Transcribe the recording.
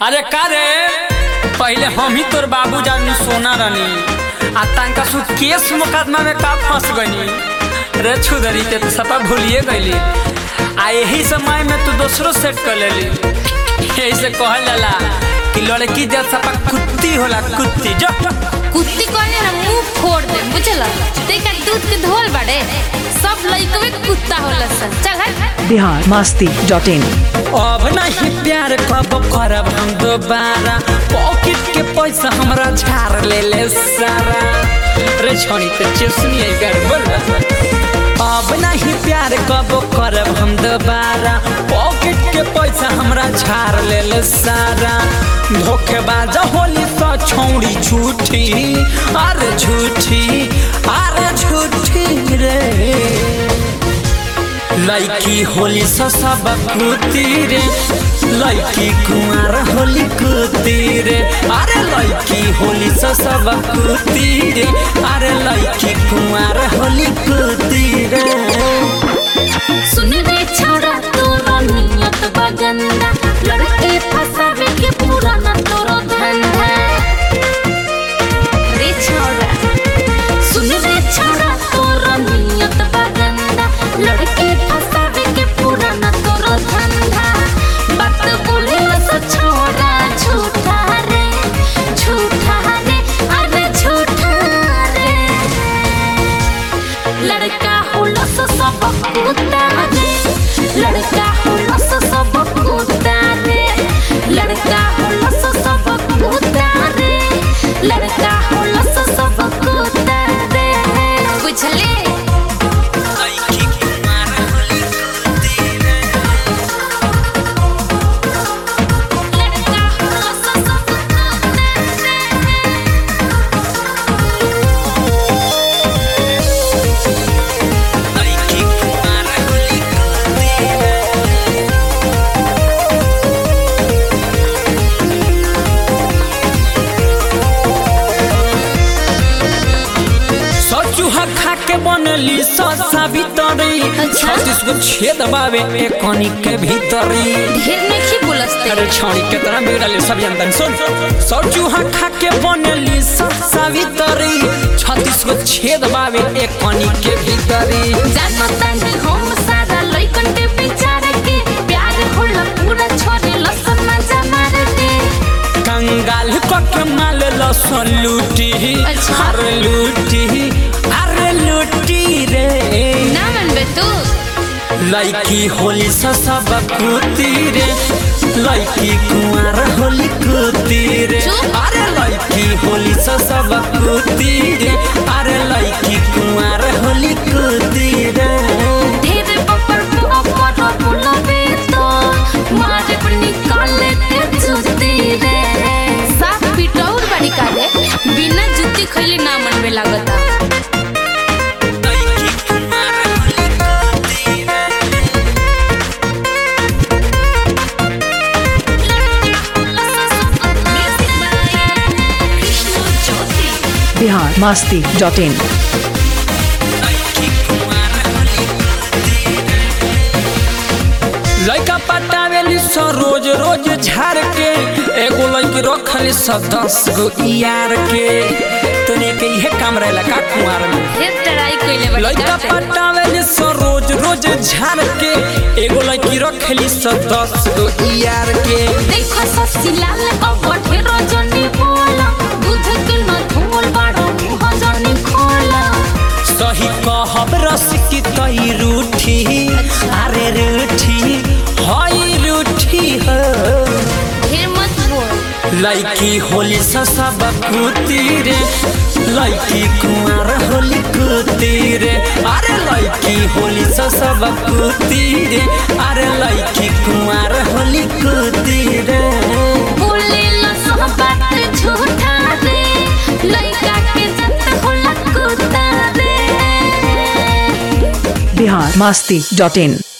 अरे का रे पहले हम ही तोर बाबू जानी सोना रानी आ तंका सु केस मुकदमा में का फंस गनी रे छुदरी के तो सपा भूलिए गईली आ यही समय में तू दूसरो सेट कर लेली। यही से कहल जाला कि लड़की जब सपा कुत्ती होला कुत्ती जो कुत्ती कहले ना मुंह फोड़ दे बुझला देखा दूध के धोल बड़े सब लइकवे कुत्ता होला सन चल हट। biharmasti.in अब नहीं प्यार कब करब हम दोबारा पॉकेट के पैसा हमरा झाड़ ले ले सारा रे छोनी ते चुसनी कर बोल अब नहीं प्यार कब करब हम दोबारा पॉकेट के पैसा हमरा झाड़ ले ले सारा धोखेबाज होली तो छौड़ी झूठी अरे झूठी रे लड़की होली सब कुत्ती रे लड़की कुमार होली कुत्ती रे अरे लड़की होली सब कुत्ती रे अरे लड़की कुमार होली कुत्ती रे। सुन रे छोरा तोरा नियत बगंदा लड़के फसावे के पूरा ना तोरो धंधा रे छोरा सुन रे छोरा तोरा नियत बगंदा लड़के फसावे के पूरा ना तोरो धंधा बात बोले सो छोरा झूठा रे अरे झूठा रे लड़का होला सो सब कुत्ता रे लड़का होला सो सब कुत्ता रे लड़का होला सो सब कुत्ता रे लड़का होला सो सब कुत्ता रे बुझले। खा के बनली ससा भीतरी 36 गो छेद बावे एक कनी के भीतरी ढेर नहीं बोलस्ते अरे छोड़ी कितना बिगड़ले सब जानतन सुन सचूहा खा के बनली ससा भीतरी 36 गो छेद बावे एक कनी के भीतरी जानता नहीं हम सारा लइकन के विचार के प्यार होला पूरा छोरे लसन ना जमार के कंगाल को के माल लसन लूटी अरे लूटी रे ना मनबे तू लड़की होली सब कुत्ती रे लड़की कुमार होली कुत्ती रे अरे लड़की होली सब कुत्ती रे अरे लड़की कुमार होली कुत्ती रे धीरे पपर पर बुलावे तो मारे पर निकाले ते जूती रे साफ पिटौर बड़ी काले बिना जूती खइले ना मनबे लागता biharmasti.in लड़का पटावेली सो रोज झाड़ के एगो लड़की रखली सो 10 गो यार के तने के इहे काम रहेला का कुमार में ढेर ट्राई कइले बड़ी लड़का पटावेली सो रोज झाड़ के एगो लड़की रखली सो 10 गो यार के देखो ससी लाल अब ढेर जनी बोला दूध के न धोल बाड़ो मुंह जनी खोला सही कहब रस की तई रूठी अरे रूठी हई रूठी हो ढेर मत बोल लड़की होली सब कुत्ती रे लड़की कुमार होली कुत्ती रे अरे लड़की होली सब कुत्ती रे अरे लड़की कुमार होली कुत्ती रे बोले ला सब बात झूठा रे लइका के जत होला कुत्ता रे biharmasti.in